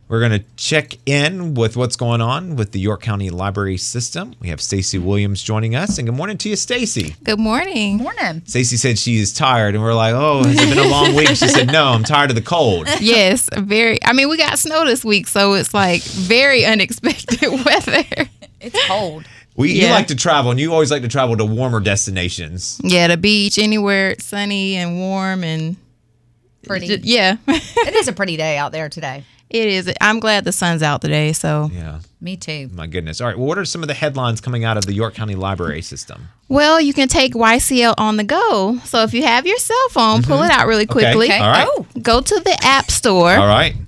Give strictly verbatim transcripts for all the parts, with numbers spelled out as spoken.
We're going to check in with what's going on with the York County Library System. We have Stacey Williams joining us. And good morning to you, Stacey. Good morning. Morning. Stacey said she is tired, and we're like, oh, has it been a long week? She said, no, I'm tired of the cold. Yes, very. I mean, we got snow this week, so it's like very unexpected weather. It's cold. We, Yeah. You like to travel, and you always like to travel to warmer destinations. Yeah, the beach, anywhere it's sunny and warm and Pretty. J- yeah, It is a pretty day out there today. it is. I'm glad the sun's out today. So, Yeah, Me too. my goodness. All right, well, what are some of the headlines coming out of the York County Library System? well, you can take Y C L on the go. So if you have your cell phone, pull it out really Mm-hmm. Okay. quickly. All right. Oh, Go to the App Store. All right.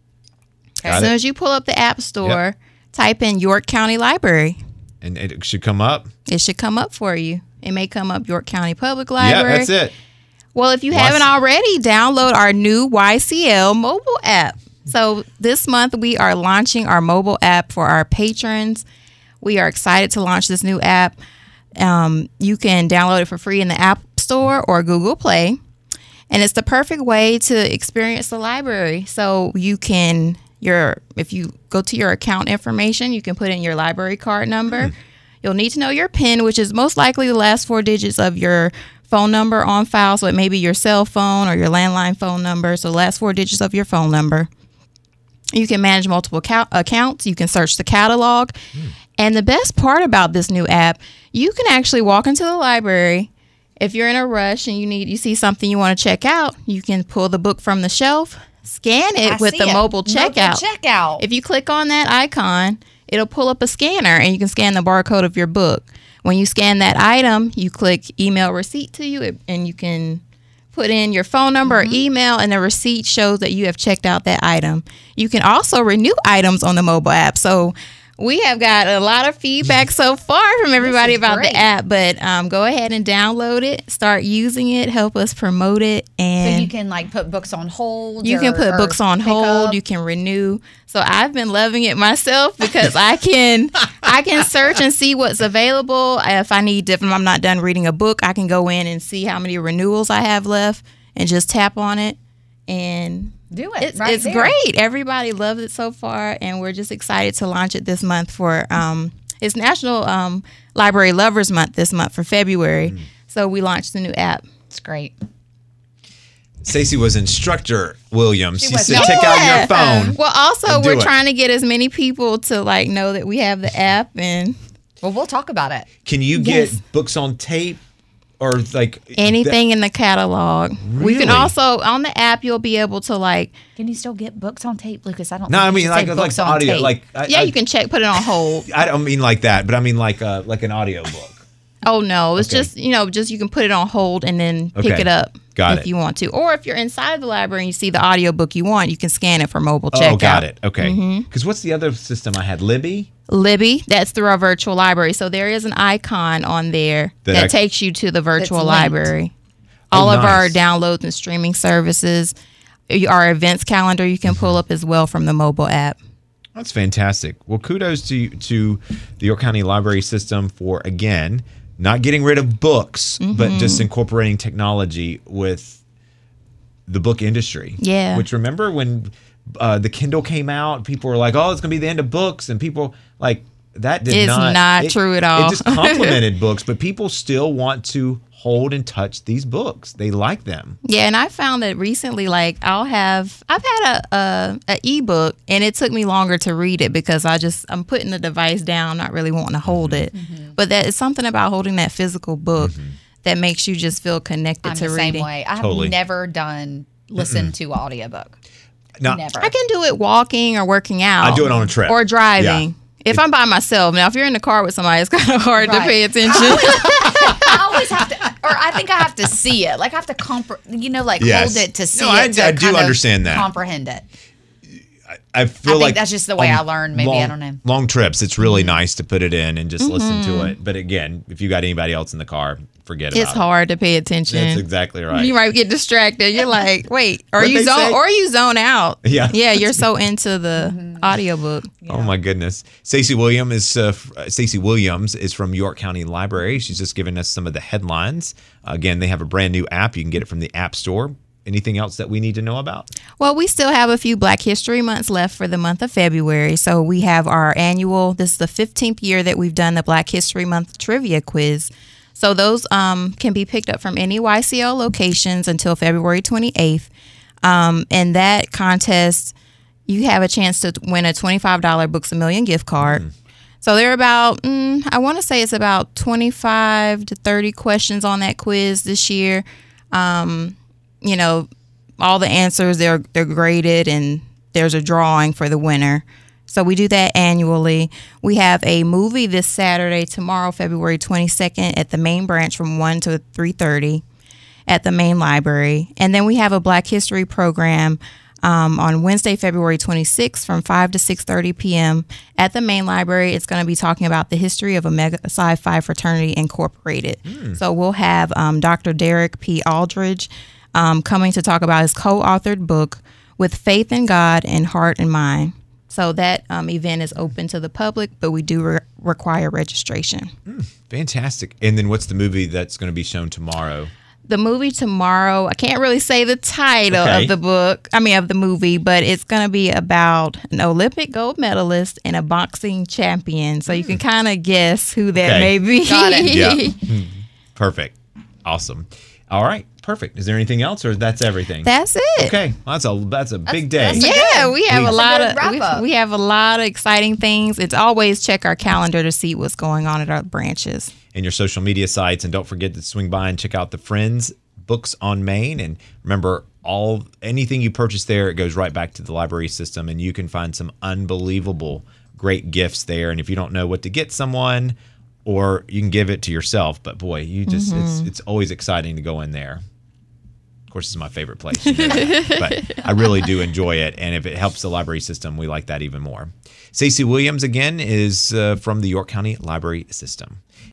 As Got soon it. as you pull up the App Store, type in York County Library. And it should come up. It should come up for you. It may come up York County Public Library. Yeah, that's it. Well, if you Y- haven't already, download our new Y C L mobile app. So this month we are launching our mobile app for our patrons. We are excited to launch this new app. Um, you can download it for free in the App Store or Google Play. And it's the perfect way to experience the library. So you can, your if you go to your account information, you can put in your library card number. Hmm. You'll need to know your PIN, which is most likely the last four digits of your phone number on file. So it may be your cell phone or your landline phone number. So the last four digits of your phone number. You can manage multiple ca- accounts. You can search the catalog. And the best part about this new app, you can actually walk into the library. If you're in a rush and you need you see something you want to check out, you can pull the book from the shelf, scan it I with see the it. mobile checkout. Mobile checkout. If you click on that icon, it'll pull up a scanner and you can scan the barcode of your book. When you scan that item, you click email receipt to you and you can put in your phone number Mm-hmm. or email, and the receipt shows that you have checked out that item. You can also renew items on the mobile app. So we have got a lot of feedback so far from everybody is about great. the app, but um, go ahead and download it, start using it, help us promote it. So And you can like put books on hold. you can or- put or books on pick hold. up. You can renew. So I've been loving it myself because I can I can search and see what's available. If I need different, I'm not done reading a book, I can go in and see how many renewals I have left and just tap on it. And Do it. it's, right it's there. great. Everybody loves it so far, and we're just excited to launch it this month for um it's National um, Library Lovers Month this month for February. So we launched the new app. It's great. Stacey was instructor Williams. She, She was. said, take out your phone. Well, also And do we're it. trying to get as many people to like know that we have the app, and Well, we'll talk about it. Can you get Yes. books on tape or like anything in the catalog. We can Really? also on the app you'll be able to like Can you still get books on tape, Lucas? I don't. No, think I you mean should like say like books on audio. tape. Like I, yeah I, you can check put it on hold. I don't mean like that, but I mean like uh like an audio book. Oh no, it's Okay. just you know just you can put it on hold and then pick Okay. it up Got if it. you want to, or if you're inside of the library and you see the audiobook you want, you can scan it for mobile checkout. Oh, got it. Okay. Mm-hmm. Because what's the other system I had? Libby. Libby, that's through our virtual library. So there is an icon on there That that, I- takes you to the virtual linked. library. Oh, All of our nice. downloads and streaming services, our events calendar you can pull up as well from the mobile app. That's fantastic. Well, kudos to to the York County Library System for again not getting rid of books, Mm-hmm. but just incorporating technology with the book industry. Yeah. Which remember when uh, the Kindle came out, people were like, "Oh, it's going to be the end of books," and people like that did It's not. not it- true at all. It just complemented books, but people still want to hold and touch these books. They like them. Yeah, and I found that recently, like I'll have, I've had a, a, a ebook, and it took me longer to read it because I just I'm putting the device down, not really wanting to hold it. But that is something about holding that physical book that makes you just feel connected I'm to the reading. same way. I have Totally. never done listen to audiobook. Now, Never. I can do it walking or working out. I do it on a trip. or driving. Yeah. If I'm by myself, now if you're in the car with somebody, it's kind of hard to Right. pay attention. I always have to, or I think I have to see it. Like I have to compre, you know, like Yes. hold it to see No, I- it. To I do kind of understand that. Comprehend it. I feel I think like that's just the way on I learned, maybe, I long- don't know. Long trips, it's really nice to put it in and just listen to it. But again, if you got anybody else in the car, forget about It's it. hard to pay attention. That's exactly right. You might get distracted. You're like, wait, or What'd you they zone, say? or you zone out. Yeah. yeah. You're so into the audiobook. Oh my goodness. Stacey Williams is uh, f- uh, Stacey Williams is from York County Library. She's just given us some of the headlines. Again, they have a brand new app. You can get it from the App Store anything else that we need to know about? Well, we still have a few Black History Months left for the month of February. So we have our annual, this is the fifteenth year that we've done the Black History Month trivia quiz. So those um, can be picked up from any Y C L locations until February twenty-eighth. Um, and that contest, you have a chance to win a twenty-five dollars Books A Million gift card. Mm. So there are about, mm, I want to say it's about twenty-five to thirty questions on that quiz this year. Um, you know, all the answers, they're they're graded, and there's a drawing for the winner. So we do that annually. We have a movie this Saturday, tomorrow, February twenty-second, at the main branch from one to three thirty at the main library. And then we have a Black History program um, on Wednesday, February twenty-sixth from five to six thirty p.m. at the main library. It's going to be talking about the history of Omega Psi Phi Fraternity Incorporated. Mm. So we'll have um, Doctor Derek P. Aldridge um, coming to talk about his co-authored book, With Faith in God and Heart and Mind. So that um, event is open to the public, but we do re- require registration. Mm, fantastic. And then what's the movie that's going to be shown tomorrow? The movie tomorrow, I can't really say the title okay. of the book, I mean, of the movie, but it's going to be about an Olympic gold medalist and a boxing champion. So mm. you can kind of guess who that okay. may be. Got it. Yep. Perfect. Awesome. All right. Perfect. Is there anything else, or that's everything? That's it. Okay. Well, that's a that's a That's- big day. that's a Yeah, good- we have Please. a lot That's a of good we, wrap-up. we have a lot of exciting things. It's always check our calendar to see what's going on at our branches. And your social media sites, and don't forget to swing by and check out the Friends Books on Main. And remember, all anything you purchase there, it goes right back to the library system, and you can find some unbelievable great gifts there. And if you don't know what to get someone, or you can give it to yourself, but boy, you just Mm-hmm. it's it's always exciting to go in there. Of course, it's my favorite place, you know that. But I really do enjoy it, and if it helps the library system, we like that even more. Stacey Williams again is uh, from the York County Library System.